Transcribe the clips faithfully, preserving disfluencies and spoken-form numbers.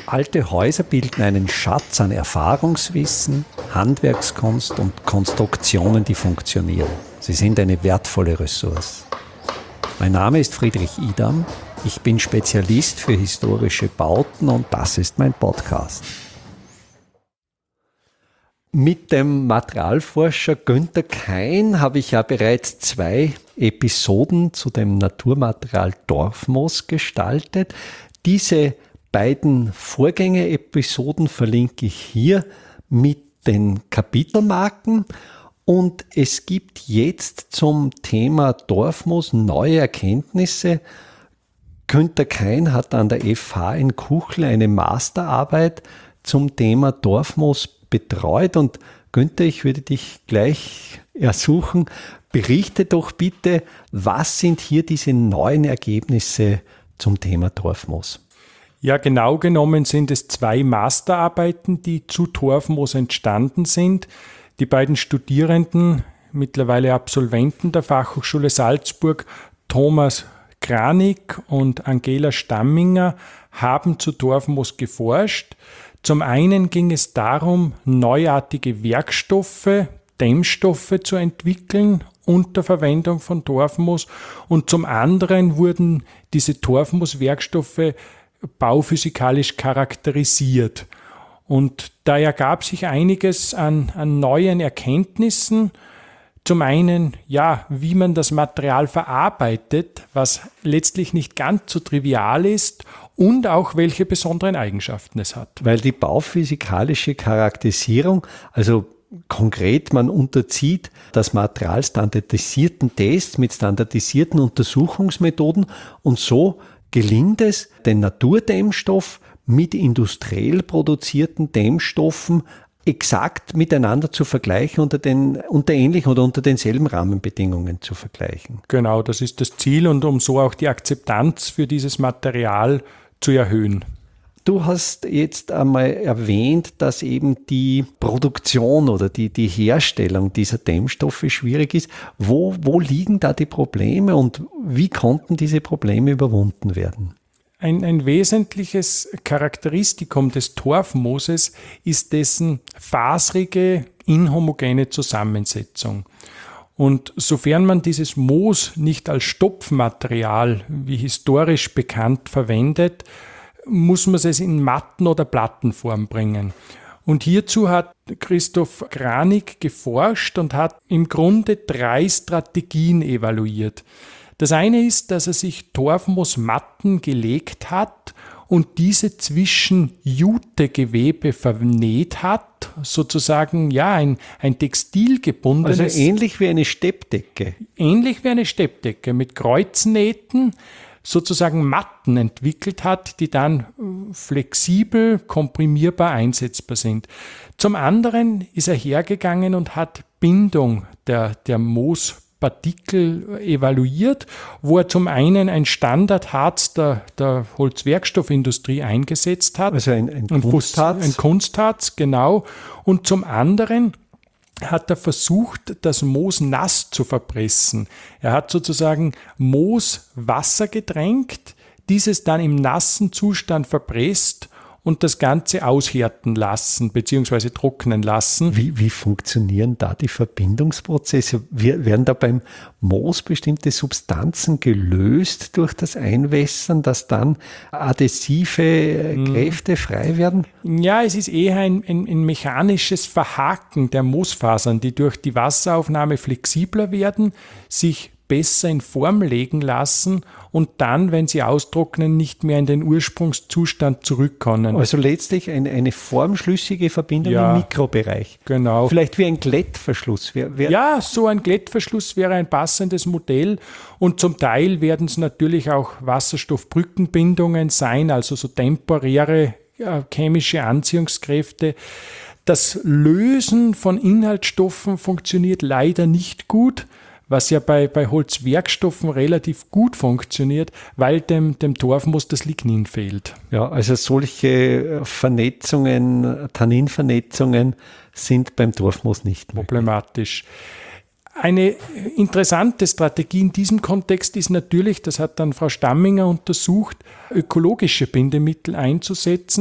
Alte Häuser bilden einen Schatz an Erfahrungswissen, Handwerkskunst und Konstruktionen, die funktionieren. Sie sind eine wertvolle Ressource. Mein Name ist Friedrich Idam. Ich bin Spezialist für historische Bauten und das ist mein Podcast. Mit dem Materialforscher Günther Kain habe ich ja bereits zwei Episoden zu dem Naturmaterial Torfmoos gestaltet. Diese beiden Vorgänger-Episoden verlinke ich hier mit den Kapitelmarken. Und es gibt jetzt zum Thema Torfmoos neue Erkenntnisse. Günther Kain hat an der F H in Kuchl eine Masterarbeit zum Thema Torfmoos betreut. Und Günther, ich würde dich gleich ersuchen, berichte doch bitte, was sind hier diese neuen Ergebnisse zum Thema Torfmoos? Ja, genau genommen sind es zwei Masterarbeiten, die zu Torfmoos entstanden sind. Die beiden Studierenden, mittlerweile Absolventen der Fachhochschule Salzburg, Thomas Kranig und Angela Stamminger, haben zu Torfmoos geforscht. Zum einen ging es darum, neuartige Werkstoffe, Dämmstoffe zu entwickeln unter Verwendung von Torfmoos. Und zum anderen wurden diese Torfmoos-Werkstoffe bauphysikalisch charakterisiert. Und da ergab sich einiges an, an neuen Erkenntnissen. Zum einen, ja, wie man das Material verarbeitet, was letztlich nicht ganz so trivial ist, und auch welche besonderen Eigenschaften es hat. Weil die bauphysikalische Charakterisierung, also konkret, man unterzieht das Material standardisierten Tests mit standardisierten Untersuchungsmethoden und so gelingt es, den Naturdämmstoff mit industriell produzierten Dämmstoffen exakt miteinander zu vergleichen, unter den unter ähnlichen oder unter denselben Rahmenbedingungen zu vergleichen. Genau, das ist das Ziel und um so auch die Akzeptanz für dieses Material zu erhöhen. Du hast jetzt einmal erwähnt, dass eben die Produktion oder die, die Herstellung dieser Dämmstoffe schwierig ist. Wo, wo liegen da die Probleme und wie konnten diese Probleme überwunden werden? Ein, ein wesentliches Charakteristikum des Torfmooses ist dessen faserige, inhomogene Zusammensetzung. Und sofern man dieses Moos nicht als Stopfmaterial, wie historisch bekannt, verwendet, muss man es in Matten- oder Plattenform bringen. Und hierzu hat Christoph Kranig geforscht und hat im Grunde drei Strategien evaluiert. Das eine ist, dass er sich Torfmoosmatten gelegt hat und diese zwischen Jutegewebe vernäht hat, sozusagen ja ein, ein textilgebundenes... Also ähnlich wie eine Steppdecke. Ähnlich wie eine Steppdecke mit Kreuznähten, sozusagen Matten entwickelt hat, die dann flexibel, komprimierbar einsetzbar sind. Zum anderen ist er hergegangen und hat Bindung der, der Moospartikel evaluiert, wo er zum einen ein Standardharz der, der Holzwerkstoffindustrie eingesetzt hat. Also ein, ein Kunstharz. Ein Kunstharz, genau. Und zum anderen hat er versucht, das Moos nass zu verpressen. Er hat sozusagen Moos Wasser getränkt, dieses dann im nassen Zustand verpresst und das Ganze aushärten lassen bzw. trocknen lassen. Wie, wie funktionieren da die Verbindungsprozesse? Werden da beim Moos bestimmte Substanzen gelöst durch das Einwässern, dass dann adhesive hm. Kräfte frei werden? Ja, es ist eher ein, ein, ein mechanisches Verhaken der Moosfasern, die durch die Wasseraufnahme flexibler werden, sich besser in Form legen lassen und dann, wenn sie austrocknen, nicht mehr in den Ursprungszustand zurückkommen. Also letztlich eine, eine formschlüssige Verbindung ja, im Mikrobereich. Genau. Vielleicht wie ein Glättverschluss. Wer, wer ja, so ein Glättverschluss wäre ein passendes Modell und zum Teil werden es natürlich auch Wasserstoffbrückenbindungen sein, also so temporäre ja, chemische Anziehungskräfte. Das Lösen von Inhaltsstoffen funktioniert leider nicht gut, was ja bei, bei Holzwerkstoffen relativ gut funktioniert, weil dem, dem Torfmoos das Lignin fehlt. Ja, also solche Vernetzungen, Tanninvernetzungen sind beim Torfmoos nicht problematisch. Eine interessante Strategie in diesem Kontext ist natürlich, das hat dann Frau Stamminger untersucht, ökologische Bindemittel einzusetzen.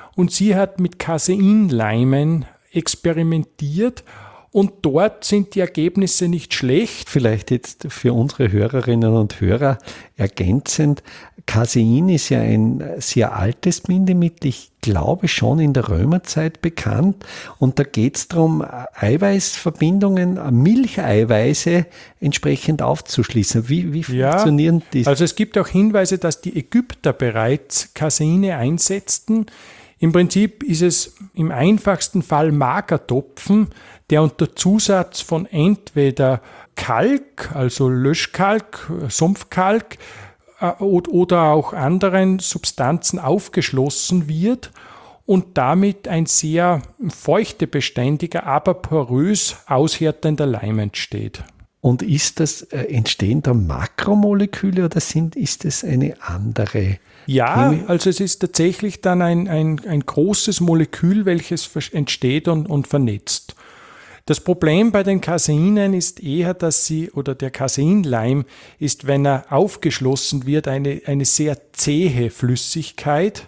und sie hat mit Caseinleimen experimentiert und dort sind die Ergebnisse nicht schlecht. Vielleicht jetzt für unsere Hörerinnen und Hörer ergänzend, Casein ist ja ein sehr altes Bindemittel, ich glaube schon in der Römerzeit bekannt, und da geht es darum, Eiweißverbindungen, Milcheiweiße entsprechend aufzuschließen. Wie, wie funktionieren ja, die? Also es gibt auch Hinweise, dass die Ägypter bereits Caseine einsetzten. Im Prinzip ist es im einfachsten Fall Magertopfen, der unter Zusatz von entweder Kalk, also Löschkalk, Sumpfkalk äh, oder auch anderen Substanzen aufgeschlossen wird und damit ein sehr feuchtebeständiger, aber porös aushärtender Leim entsteht. Und ist das, äh, entstehen da Makromoleküle oder sind, ist es eine andere? Ja, also es ist tatsächlich dann ein, ein, ein großes Molekül, welches entsteht und, und vernetzt. Das Problem bei den Caseinen ist eher, dass sie, oder der Caseinleim ist, wenn er aufgeschlossen wird, eine, eine sehr zähe Flüssigkeit.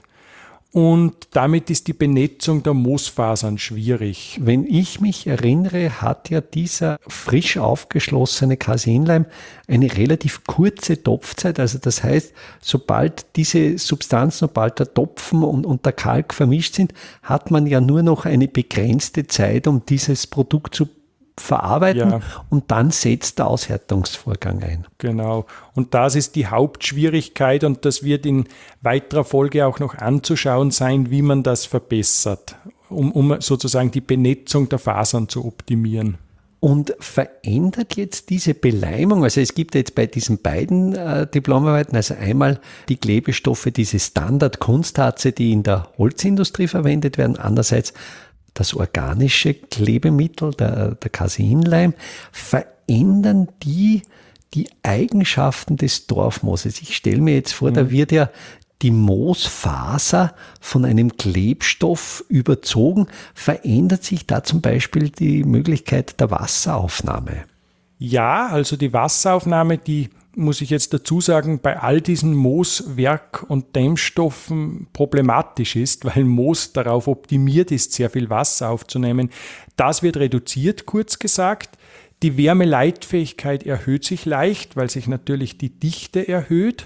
Und damit ist die Benetzung der Moosfasern schwierig. Wenn ich mich erinnere, hat ja dieser frisch aufgeschlossene Caseinleim eine relativ kurze Topfzeit. Also das heißt, sobald diese Substanzen, sobald der Topfen und, und der Kalk vermischt sind, hat man ja nur noch eine begrenzte Zeit, um dieses Produkt zu verarbeiten, ja. Und dann setzt der Aushärtungsvorgang ein. Genau. Und das ist die Hauptschwierigkeit und das wird in weiterer Folge auch noch anzuschauen sein, wie man das verbessert, um, um sozusagen die Benetzung der Fasern zu optimieren. Und verändert jetzt diese Beleimung, also es gibt jetzt bei diesen beiden äh, Diplomarbeiten, also einmal die Klebestoffe, diese Standard-Kunstharze, die in der Holzindustrie verwendet werden, andererseits das organische Klebemittel, der, der Caseinleim, verändern die die Eigenschaften des Torfmooses. Ich stelle mir jetzt vor, mhm. da wird ja die Moosfaser von einem Klebstoff überzogen. Verändert sich da zum Beispiel die Möglichkeit der Wasseraufnahme? Ja, also die Wasseraufnahme, die muss ich jetzt dazu sagen, bei all diesen Mooswerk- und Dämmstoffen problematisch ist, weil Moos darauf optimiert ist, sehr viel Wasser aufzunehmen. Das wird reduziert, kurz gesagt. Die Wärmeleitfähigkeit erhöht sich leicht, weil sich natürlich die Dichte erhöht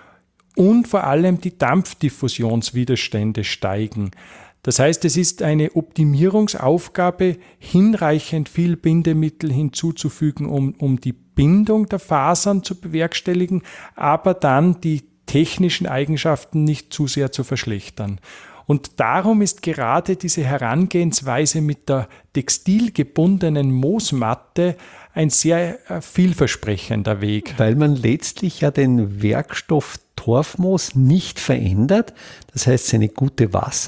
und vor allem die Dampfdiffusionswiderstände steigen. Das heißt, es ist eine Optimierungsaufgabe, hinreichend viel Bindemittel hinzuzufügen, um, um die Bindung der Fasern zu bewerkstelligen, aber dann die technischen Eigenschaften nicht zu sehr zu verschlechtern. Und darum ist gerade diese Herangehensweise mit der textilgebundenen Moosmatte ein sehr vielversprechender Weg. Weil man letztlich ja den Werkstoff Torfmoos nicht verändert. Das heißt, seine gute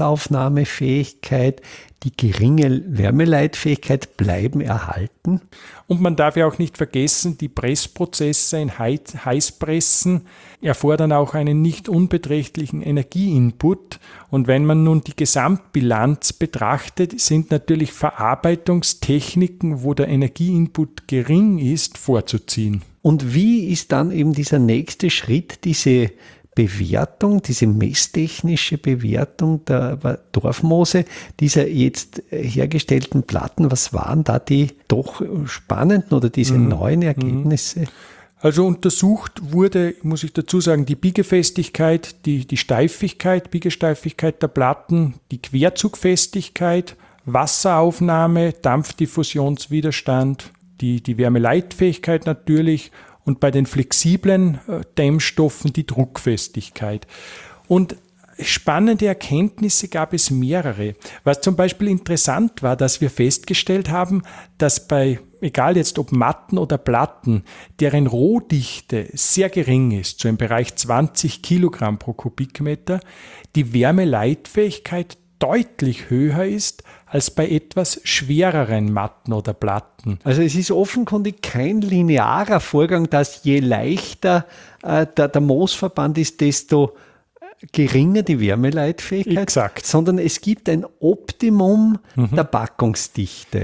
Wasseraufnahmefähigkeit, die geringe Wärmeleitfähigkeit bleiben erhalten. Und man darf ja auch nicht vergessen, die Pressprozesse in Heißpressen erfordern auch einen nicht unbeträchtlichen Energieinput. Und wenn man nun die Gesamtbilanz betrachtet, sind natürlich Verarbeitungstechniken, wo der Energieinput gering ist, vorzuziehen. Und wie ist dann eben dieser nächste Schritt, diese Bewertung, diese messtechnische Bewertung der Torfmoose, dieser jetzt hergestellten Platten? Was waren da die doch spannenden oder diese mhm. neuen Ergebnisse? Also untersucht wurde, muss ich dazu sagen, die Biegefestigkeit, die, die Steifigkeit, Biegesteifigkeit der Platten, die Querzugfestigkeit, Wasseraufnahme, Dampfdiffusionswiderstand, die, die Wärmeleitfähigkeit natürlich und bei den flexiblen äh, Dämmstoffen die Druckfestigkeit. Und spannende Erkenntnisse gab es mehrere. Was zum Beispiel interessant war, dass wir festgestellt haben, dass bei, egal jetzt ob Matten oder Platten, deren Rohdichte sehr gering ist, so im Bereich zwanzig Kilogramm pro Kubikmeter, die Wärmeleitfähigkeit deutlich höher ist als bei etwas schwereren Matten oder Platten. Also es ist offenkundig kein linearer Vorgang, dass je leichter äh, der, der Moosverband ist, desto geringer die Wärmeleitfähigkeit, Exakt. sondern es gibt ein Optimum mhm. der Packungsdichte.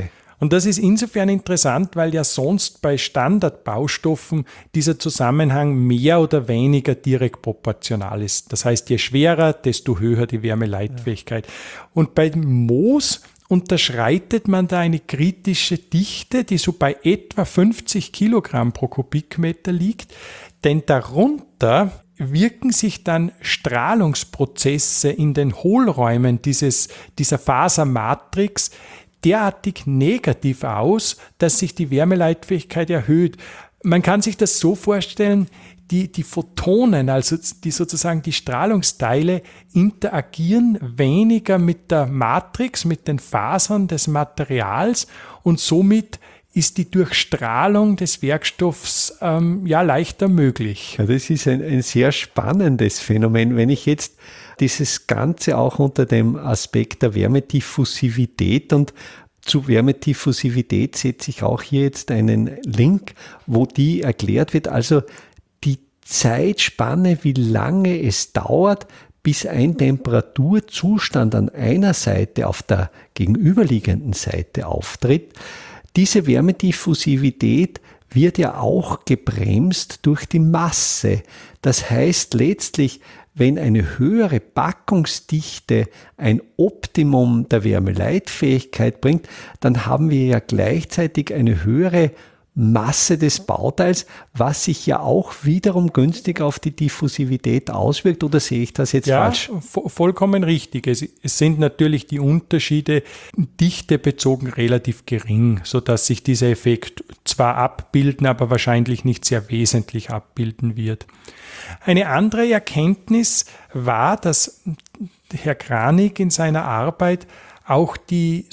Und das ist insofern interessant, weil ja sonst bei Standardbaustoffen dieser Zusammenhang mehr oder weniger direkt proportional ist. Das heißt, je schwerer, desto höher die Wärmeleitfähigkeit. Ja. Und bei Moos unterschreitet man da eine kritische Dichte, die so bei etwa fünfzig Kilogramm pro Kubikmeter liegt, denn darunter wirken sich dann Strahlungsprozesse in den Hohlräumen dieses, dieser Fasermatrix derartig negativ aus, dass sich die Wärmeleitfähigkeit erhöht. Man kann sich das so vorstellen, die, die Photonen, also die sozusagen die Strahlungsteile, interagieren weniger mit der Matrix, mit den Fasern des Materials und somit ist die Durchstrahlung des Werkstoffs ähm, ja leichter möglich. Ja, das ist ein, ein sehr spannendes Phänomen. Wenn ich jetzt dieses Ganze auch unter dem Aspekt der Wärmediffusivität und zu Wärmediffusivität setze ich auch hier jetzt einen Link, wo die erklärt wird, also die Zeitspanne, wie lange es dauert, bis ein Temperaturzustand an einer Seite auf der gegenüberliegenden Seite auftritt. Diese Wärmediffusivität wird ja auch gebremst durch die Masse. Das heißt letztlich, wenn eine höhere Packungsdichte ein Optimum der Wärmeleitfähigkeit bringt, dann haben wir ja gleichzeitig eine höhere Masse des Bauteils, was sich ja auch wiederum günstig auf die Diffusivität auswirkt, oder sehe ich das jetzt ja, falsch? Ja, vollkommen richtig. Es, es sind natürlich die Unterschiede dichtebezogen relativ gering, sodass sich dieser Effekt zwar abbilden, aber wahrscheinlich nicht sehr wesentlich abbilden wird. Eine andere Erkenntnis war, dass Herr Kranig in seiner Arbeit auch die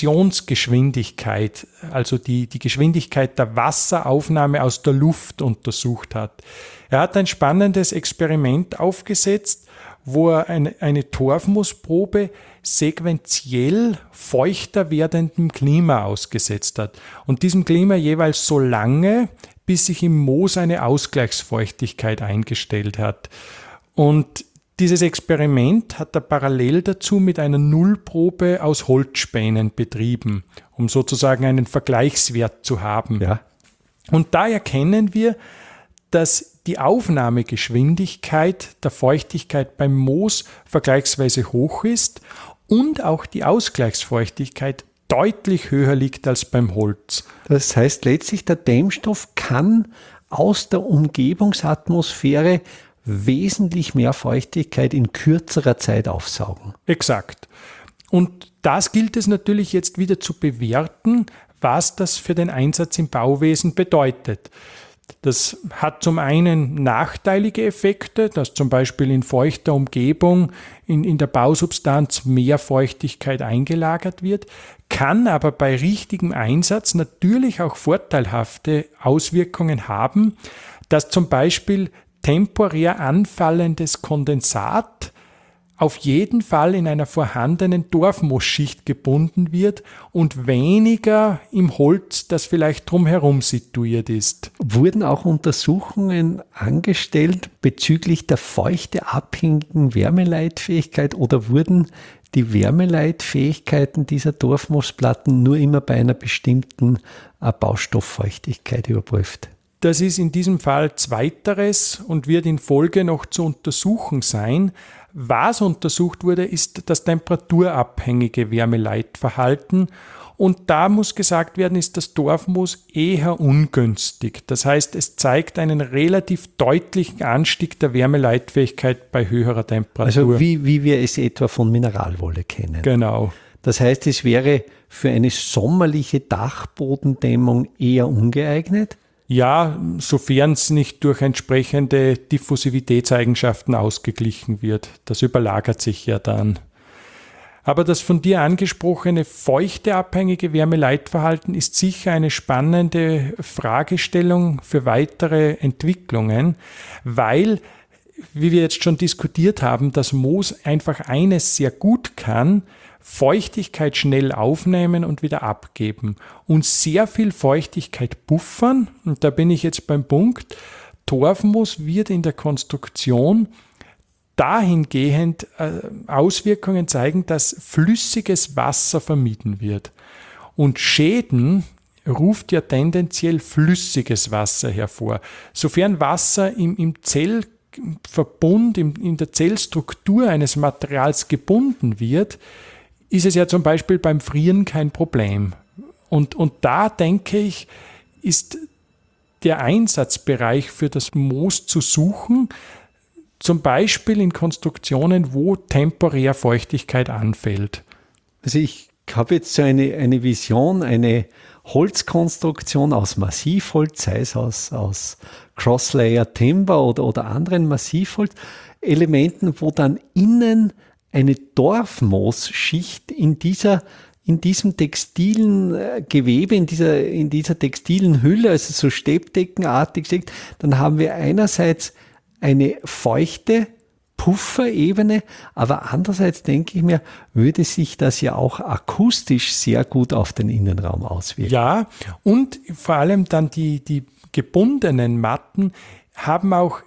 Sorptionsgeschwindigkeit, also die, die Geschwindigkeit der Wasseraufnahme aus der Luft untersucht hat. Er hat ein spannendes Experiment aufgesetzt, wo er eine, eine Torfmoosprobe sequenziell feuchter werdendem Klima ausgesetzt hat. Und diesem Klima jeweils so lange, bis sich im Moos eine Ausgleichsfeuchtigkeit eingestellt hat. Und dieses Experiment hat er parallel dazu mit einer Nullprobe aus Holzspänen betrieben, um sozusagen einen Vergleichswert zu haben. Ja. Und da erkennen wir, dass die Aufnahmegeschwindigkeit der Feuchtigkeit beim Moos vergleichsweise hoch ist und auch die Ausgleichsfeuchtigkeit deutlich höher liegt als beim Holz. Das heißt letztlich, der Dämmstoff kann aus der Umgebungsatmosphäre wesentlich mehr Feuchtigkeit in kürzerer Zeit aufsaugen. Exakt. Und das gilt es natürlich jetzt wieder zu bewerten, was das für den Einsatz im Bauwesen bedeutet. Das hat zum einen nachteilige Effekte, dass zum Beispiel in feuchter Umgebung in, in der Bausubstanz mehr Feuchtigkeit eingelagert wird, kann aber bei richtigem Einsatz natürlich auch vorteilhafte Auswirkungen haben, dass zum Beispiel temporär anfallendes Kondensat auf jeden Fall in einer vorhandenen Torfmoosschicht gebunden wird und weniger im Holz, das vielleicht drumherum situiert ist. Wurden auch Untersuchungen angestellt bezüglich der feuchteabhängigen Wärmeleitfähigkeit oder wurden die Wärmeleitfähigkeiten dieser Torfmoosplatten nur immer bei einer bestimmten Baustofffeuchtigkeit überprüft? Das ist in diesem Fall Zweiteres und wird in Folge noch zu untersuchen sein. Was untersucht wurde, ist das temperaturabhängige Wärmeleitverhalten. Und da muss gesagt werden, ist das Torfmoos eher ungünstig. Das heißt, es zeigt einen relativ deutlichen Anstieg der Wärmeleitfähigkeit bei höherer Temperatur. Also wie, wie wir es etwa von Mineralwolle kennen. Genau. Das heißt, es wäre für eine sommerliche Dachbodendämmung eher ungeeignet? Ja, sofern es nicht durch entsprechende Diffusivitätseigenschaften ausgeglichen wird. Das überlagert sich ja dann. Aber das von dir angesprochene feuchteabhängige Wärmeleitverhalten ist sicher eine spannende Fragestellung für weitere Entwicklungen, weil, wie wir jetzt schon diskutiert haben, das Moos einfach eines sehr gut kann: Feuchtigkeit schnell aufnehmen und wieder abgeben und sehr viel Feuchtigkeit buffern. Und da bin ich jetzt beim Punkt, Torfmoos wird in der Konstruktion dahingehend äh, Auswirkungen zeigen, dass flüssiges Wasser vermieden wird. Und Schäden ruft ja tendenziell flüssiges Wasser hervor. Sofern Wasser im, im Zellverbund, im, in der Zellstruktur eines Materials gebunden wird, ist es ja zum Beispiel beim Frieren kein Problem. Und, und da denke ich, ist der Einsatzbereich für das Moos zu suchen, zum Beispiel in Konstruktionen, wo temporär Feuchtigkeit anfällt. Also ich habe jetzt so eine, eine Vision, eine Holzkonstruktion aus Massivholz, sei es aus, aus Crosslayer Timber oder, oder anderen Massivholzelementen, wo dann innen eine Dorfmoosschicht in dieser in diesem textilen Gewebe, in dieser, in dieser textilen Hülle, also so stäbdeckenartig steckt, dann haben wir einerseits eine feuchte Pufferebene, aber andererseits denke ich mir, würde sich das ja auch akustisch sehr gut auf den Innenraum auswirken. Ja, und vor allem dann die, die gebundenen Matten haben auch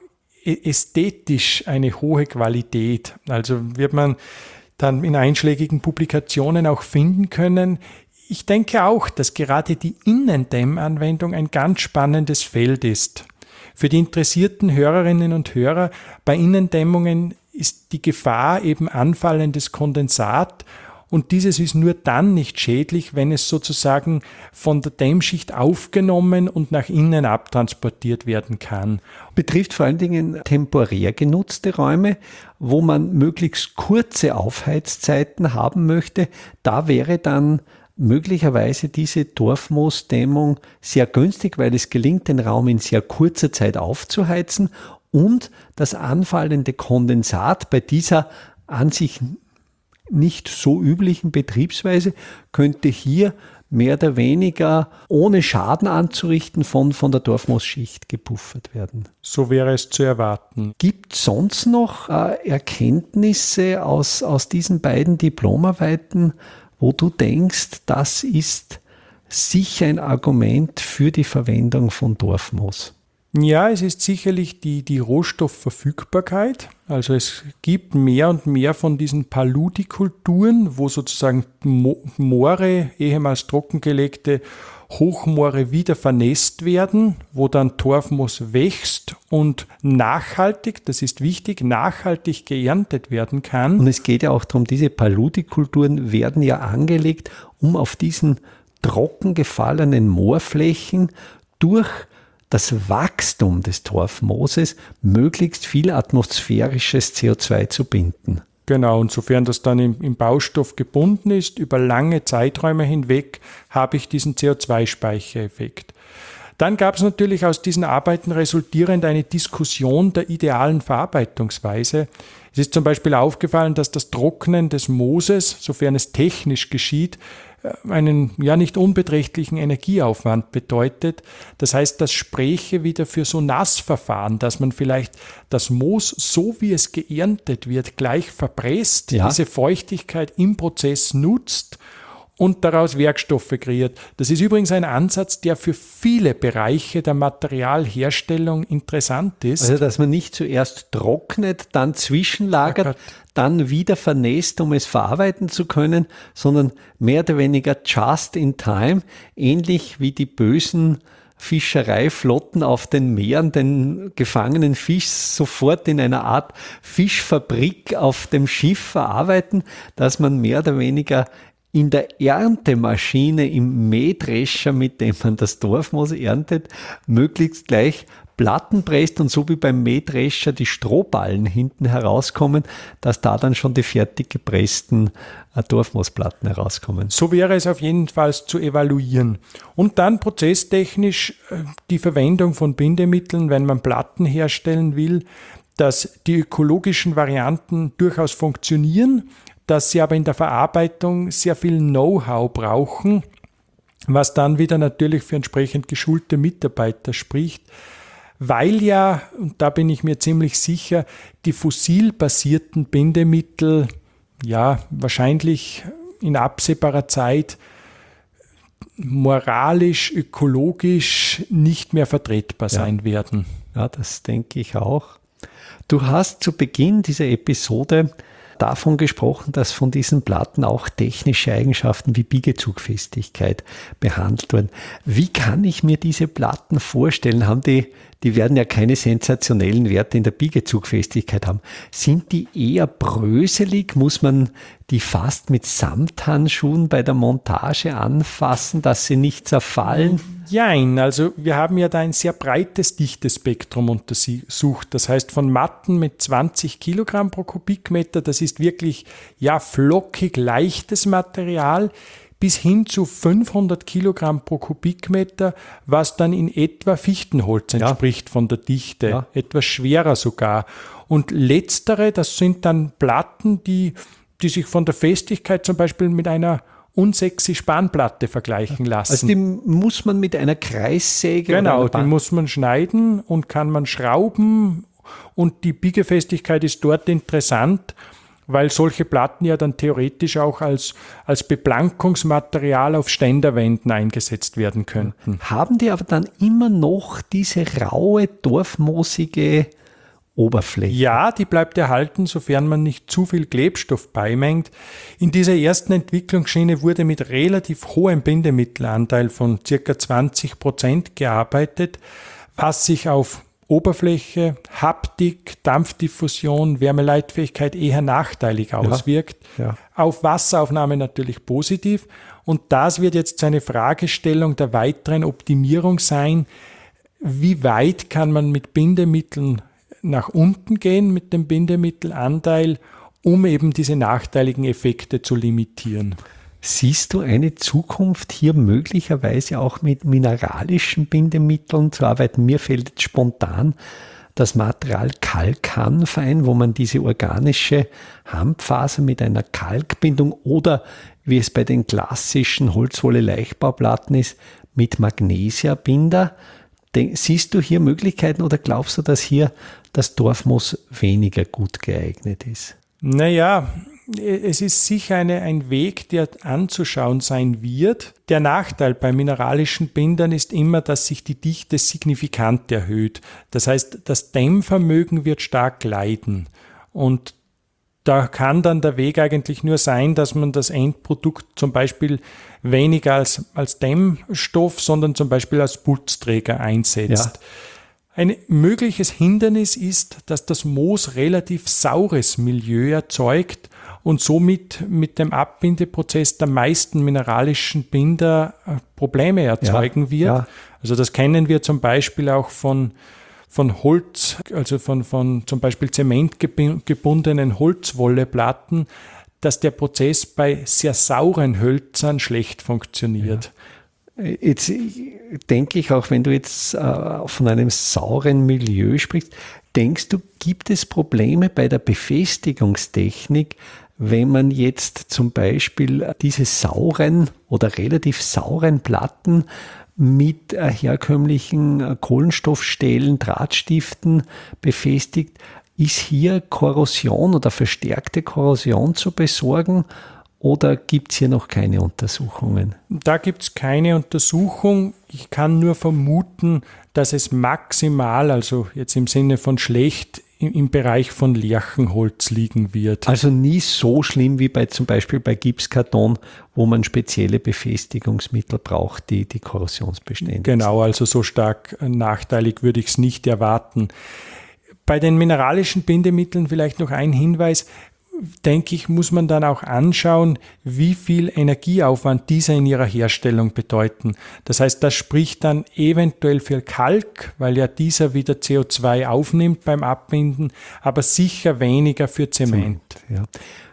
ästhetisch eine hohe Qualität. Also wird man dann in einschlägigen Publikationen auch finden können. Ich denke auch, dass gerade die Innendämmanwendung ein ganz spannendes Feld ist. Für die interessierten Hörerinnen und Hörer, bei Innendämmungen ist die Gefahr eben anfallendes Kondensat und dieses ist nur dann nicht schädlich, wenn es sozusagen von der Dämmschicht aufgenommen und nach innen abtransportiert werden kann. Betrifft vor allen Dingen temporär genutzte Räume, wo man möglichst kurze Aufheizzeiten haben möchte. Da wäre dann möglicherweise diese Dorfmoosdämmung sehr günstig, weil es gelingt, den Raum in sehr kurzer Zeit aufzuheizen und das anfallende Kondensat bei dieser an sich nicht so üblichen Betriebsweise könnte hier mehr oder weniger ohne Schaden anzurichten von, von der Dorfmoosschicht gepuffert werden. So wäre es zu erwarten. Gibt es sonst noch äh, Erkenntnisse aus, aus diesen beiden Diplomarbeiten, wo du denkst, das ist sicher ein Argument für die Verwendung von Dorfmoos? Ja, es ist sicherlich die, die Rohstoffverfügbarkeit. Also es gibt mehr und mehr von diesen Paludikulturen, wo sozusagen Mo- Moore, ehemals trockengelegte Hochmoore wieder vernässt werden, wo dann Torfmoos wächst und nachhaltig, das ist wichtig, nachhaltig geerntet werden kann. Und es geht ja auch darum, diese Paludikulturen werden ja angelegt, um auf diesen trocken gefallenen Moorflächen durch das Wachstum des Torfmooses möglichst viel atmosphärisches C O zwei zu binden. Genau, und sofern das dann im, im Baustoff gebunden ist, über lange Zeiträume hinweg, habe ich diesen C O zwei Speichereffekt. Dann gab es natürlich aus diesen Arbeiten resultierend eine Diskussion der idealen Verarbeitungsweise. Es ist zum Beispiel aufgefallen, dass das Trocknen des Mooses, sofern es technisch geschieht, einen ja nicht unbeträchtlichen Energieaufwand bedeutet. Das heißt, das spräche wieder für so Nassverfahren, dass man vielleicht das Moos, so wie es geerntet wird, gleich verpresst, ja. diese Feuchtigkeit im Prozess nutzt und daraus Werkstoffe kreiert. Das ist übrigens ein Ansatz, der für viele Bereiche der Materialherstellung interessant ist. Also, dass man nicht zuerst trocknet, dann zwischenlagert, dann wieder vernässt, um es verarbeiten zu können, sondern mehr oder weniger just in time, ähnlich wie die bösen Fischereiflotten auf den Meeren den gefangenen Fisch sofort in einer Art Fischfabrik auf dem Schiff verarbeiten, dass man mehr oder weniger in der Erntemaschine, im Mähdrescher, mit dem man das Dorfmoos erntet, möglichst gleich Platten presst und so wie beim Mähdrescher die Strohballen hinten herauskommen, dass da dann schon die fertig gepressten Dorfmoosplatten herauskommen. So wäre es auf jeden Fall zu evaluieren. Und dann prozesstechnisch die Verwendung von Bindemitteln, wenn man Platten herstellen will, dass die ökologischen Varianten durchaus funktionieren, dass sie aber in der Verarbeitung sehr viel Know-how brauchen, was dann wieder natürlich für entsprechend geschulte Mitarbeiter spricht, weil ja, und da bin ich mir ziemlich sicher, die fossilbasierten Bindemittel ja wahrscheinlich in absehbarer Zeit moralisch, ökologisch nicht mehr vertretbar sein ja. werden. Ja, das denke ich auch. Du hast zu Beginn dieser Episode davon gesprochen, dass von diesen Platten auch technische Eigenschaften wie Biegezugfestigkeit behandelt werden. Wie kann ich mir diese Platten vorstellen? Haben die, die werden ja keine sensationellen Werte in der Biegezugfestigkeit haben. Sind die eher bröselig? Muss man die fast mit Samthandschuhen bei der Montage anfassen, dass sie nicht zerfallen? Jein, also wir haben ja da ein sehr breites Dichtespektrum untersucht. Das heißt von Matten mit zwanzig Kilogramm pro Kubikmeter, das ist wirklich ja flockig leichtes Material, bis hin zu fünfhundert Kilogramm pro Kubikmeter, was dann in etwa Fichtenholz entspricht ja. von der Dichte, ja. etwas schwerer sogar. Und letztere, das sind dann Platten, die, die sich von der Festigkeit zum Beispiel mit einer unsexy Spanplatte vergleichen lassen. Also die muss man mit einer Kreissäge Genau, oder die muss man schneiden und kann man schrauben und die Biegefestigkeit ist dort interessant, weil solche Platten ja dann theoretisch auch als, als Beplankungsmaterial auf Ständerwänden eingesetzt werden könnten. Haben die aber dann immer noch diese raue, dorfmoosige Oberfläche? Ja, die bleibt erhalten, sofern man nicht zu viel Klebstoff beimengt. In dieser ersten Entwicklungsschiene wurde mit relativ hohem Bindemittelanteil von ca. zwanzig Prozent gearbeitet, was sich auf Oberfläche, Haptik, Dampfdiffusion, Wärmeleitfähigkeit eher nachteilig auswirkt. Ja, ja. Auf Wasseraufnahme natürlich positiv. Und das wird jetzt eine Fragestellung der weiteren Optimierung sein. Wie weit kann man mit Bindemitteln nach unten gehen, mit dem Bindemittelanteil, um eben diese nachteiligen Effekte zu limitieren? Siehst du eine Zukunft hier möglicherweise auch mit mineralischen Bindemitteln zu arbeiten? Mir fällt jetzt spontan das Material Kalkhanf ein, wo man diese organische Hanffaser mit einer Kalkbindung oder, wie es bei den klassischen Holzwolle-Leichtbauplatten ist, mit Magnesiabinder. Siehst du hier Möglichkeiten oder glaubst du, dass hier das Dorfmoos weniger gut geeignet ist? Naja, es ist sicher eine, ein Weg, der anzuschauen sein wird. Der Nachteil bei mineralischen Bindern ist immer, dass sich die Dichte signifikant erhöht. Das heißt, das Dämmvermögen wird stark leiden. Und da kann dann der Weg eigentlich nur sein, dass man das Endprodukt zum Beispiel weniger als, als Dämmstoff, sondern zum Beispiel als Putzträger einsetzt. Ja. Ein mögliches Hindernis ist, dass das Moos relativ saures Milieu erzeugt und somit mit dem Abbindeprozess der meisten mineralischen Binder Probleme erzeugen ja, wird. Ja. Also das kennen wir zum Beispiel auch von, von Holz, also von, von zum Beispiel zementgebundenen Holzwolleplatten, dass der Prozess bei sehr sauren Hölzern schlecht funktioniert. Ja. Jetzt denke ich auch, wenn du jetzt äh, von einem sauren Milieu sprichst, denkst du, gibt es Probleme bei der Befestigungstechnik, wenn man jetzt zum Beispiel diese sauren oder relativ sauren Platten mit äh, herkömmlichen äh, Kohlenstoffstählen, Drahtstiften befestigt? Ist hier Korrosion oder verstärkte Korrosion zu besorgen? Oder gibt es hier noch keine Untersuchungen? Da gibt es keine Untersuchung. Ich kann nur vermuten, dass es maximal, also jetzt im Sinne von schlecht, im, im Bereich von Lärchenholz liegen wird. Also nie so schlimm wie bei zum Beispiel bei Gipskarton, wo man spezielle Befestigungsmittel braucht, die, die korrosionsbeständig sind. Genau, also so stark nachteilig würde ich es nicht erwarten. Bei den mineralischen Bindemitteln vielleicht noch ein Hinweis. Denke ich, muss man dann auch anschauen, wie viel Energieaufwand diese in ihrer Herstellung bedeuten. Das heißt, das spricht dann eventuell für Kalk, weil ja dieser wieder C O zwei aufnimmt beim Abbinden, aber sicher weniger für Zement. Ja.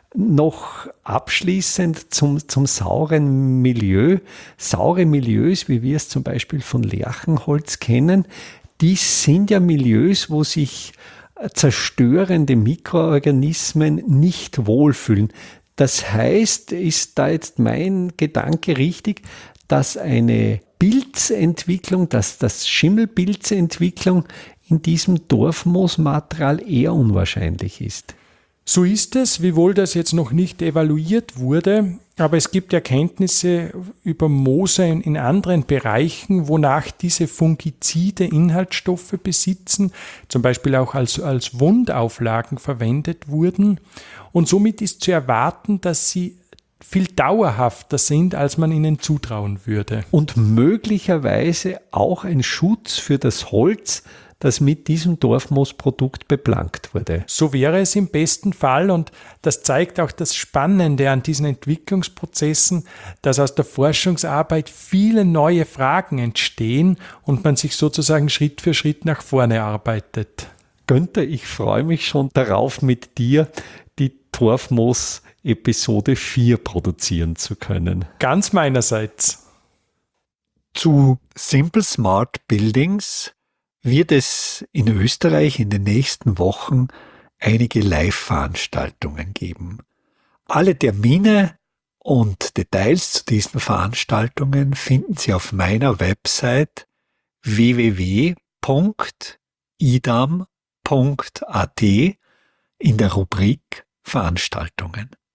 Noch abschließend zum, zum sauren Milieu. Saure Milieus, wie wir es zum Beispiel von Lärchenholz kennen, die sind ja Milieus, wo sich zerstörende Mikroorganismen nicht wohlfühlen. Das heißt, ist da jetzt mein Gedanke richtig, dass eine Pilzentwicklung, dass das Schimmelpilzentwicklung in diesem Dorfmoosmaterial eher unwahrscheinlich ist? So ist es, wiewohl das jetzt noch nicht evaluiert wurde. Aber es gibt Erkenntnisse über Moose in, in anderen Bereichen, wonach diese Fungizide Inhaltsstoffe besitzen, zum Beispiel auch als, als Wundauflagen verwendet wurden. Und somit ist zu erwarten, dass sie viel dauerhafter sind, als man ihnen zutrauen würde. Und möglicherweise auch ein Schutz für das Holz, das mit diesem Dorfmoosprodukt beplankt wurde. So wäre es im besten Fall, und das zeigt auch das Spannende an diesen Entwicklungsprozessen, dass aus der Forschungsarbeit viele neue Fragen entstehen und man sich sozusagen Schritt für Schritt nach vorne arbeitet. Günther, ich freue mich schon darauf, mit dir die Torfmoos-Episode vier produzieren zu können. Ganz meinerseits. Zu Simple Smart Buildings wird es in Österreich in den nächsten Wochen einige Live-Veranstaltungen geben. Alle Termine und Details zu diesen Veranstaltungen finden Sie auf meiner Website w w w punkt idam punkt a t in der Rubrik Veranstaltungen.